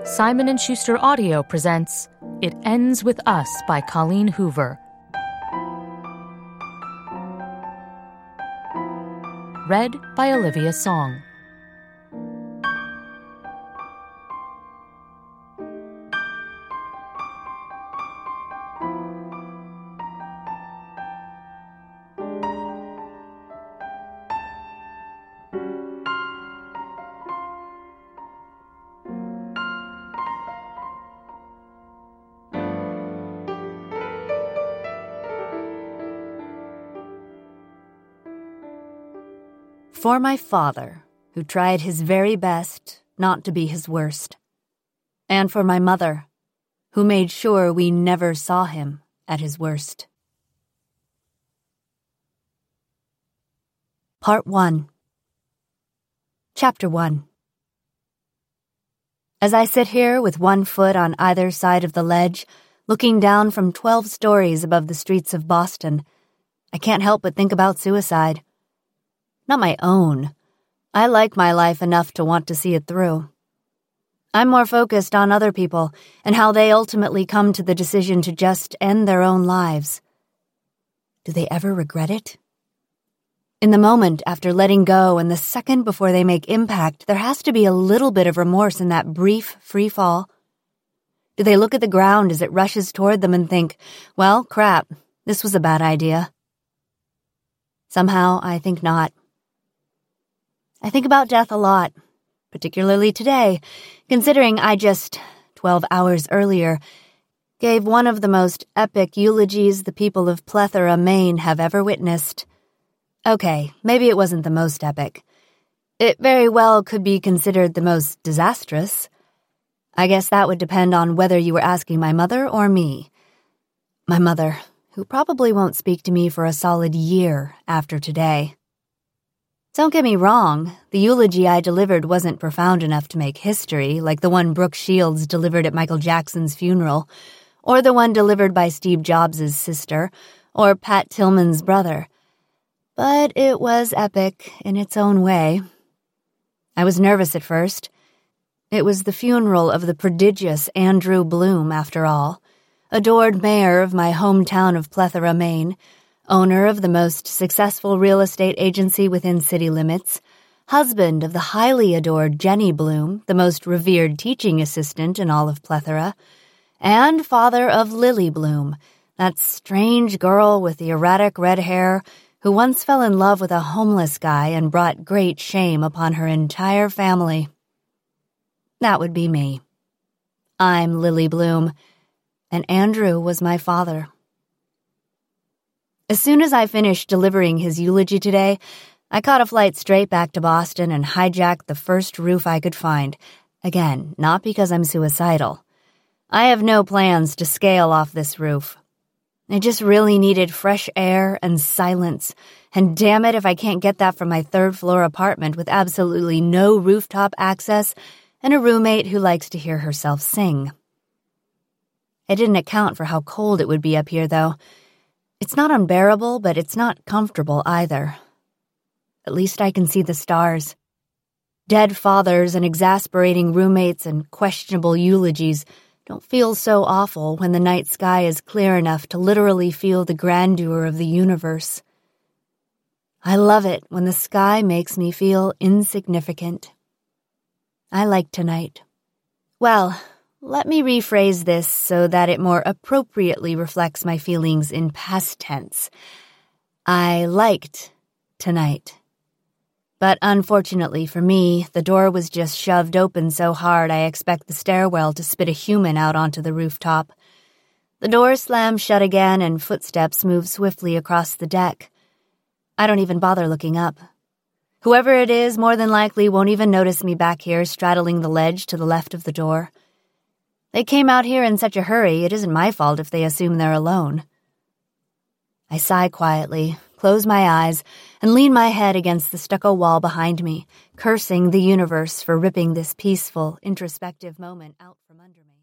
Simon & Schuster Audio presents It Ends With Us by Colleen Hoover. Read by Olivia Song. For my father, who tried his very best not to be his worst. And for my mother, who made sure we never saw him at his worst. Part 1. Chapter 1. As I sit here with one foot on either side of the ledge, looking down from 12 stories above the streets of Boston, I can't help but think about suicide. Not my own. I like my life enough to want to see it through. I'm more focused on other people and how they ultimately come to the decision to just end their own lives. Do they ever regret it? In the moment after letting go and the second before they make impact, there has to be a little bit of remorse in that brief free fall. Do they look at the ground as it rushes toward them and think, well, crap, this was a bad idea? Somehow, I think not. I think about death a lot, particularly today, considering I just, 12 hours earlier, gave one of the most epic eulogies the people of Plethora, Maine have ever witnessed. Okay, maybe it wasn't the most epic. It very well could be considered the most disastrous. I guess that would depend on whether you were asking my mother or me. My mother, who probably won't speak to me for a solid year after today. Don't get me wrong, the eulogy I delivered wasn't profound enough to make history, like the one Brooke Shields delivered at Michael Jackson's funeral, or the one delivered by Steve Jobs' sister, or Pat Tillman's brother. But it was epic in its own way. I was nervous at first. It was the funeral of the prodigious Andrew Bloom, after all, adored mayor of my hometown of Plethora, Maine, owner of the most successful real estate agency within city limits, husband of the highly adored Jenny Bloom, the most revered teaching assistant in all of Plethora, and father of Lily Bloom, that strange girl with the erratic red hair who once fell in love with a homeless guy and brought great shame upon her entire family. That would be me. I'm Lily Bloom, and Andrew was my father. As soon as I finished delivering his eulogy today, I caught a flight straight back to Boston and hijacked the first roof I could find. Again, not because I'm suicidal. I have no plans to scale off this roof. I just really needed fresh air and silence, and damn it if I can't get that from my third-floor apartment with absolutely no rooftop access and a roommate who likes to hear herself sing. I didn't account for how cold it would be up here, though. It's not unbearable, but it's not comfortable either. At least I can see the stars. Dead fathers and exasperating roommates and questionable eulogies don't feel so awful when the night sky is clear enough to literally feel the grandeur of the universe. I love it when the sky makes me feel insignificant. I like tonight. Well, let me rephrase this so that it more appropriately reflects my feelings in past tense. I liked tonight. But unfortunately for me, the door was just shoved open so hard I expect the stairwell to spit a human out onto the rooftop. The door slams shut again and footsteps move swiftly across the deck. I don't even bother looking up. Whoever it is more than likely won't even notice me back here straddling the ledge to the left of the door. They came out here in such a hurry, it isn't my fault if they assume they're alone. I sigh quietly, close my eyes, and lean my head against the stucco wall behind me, cursing the universe for ripping this peaceful, introspective moment out from under me.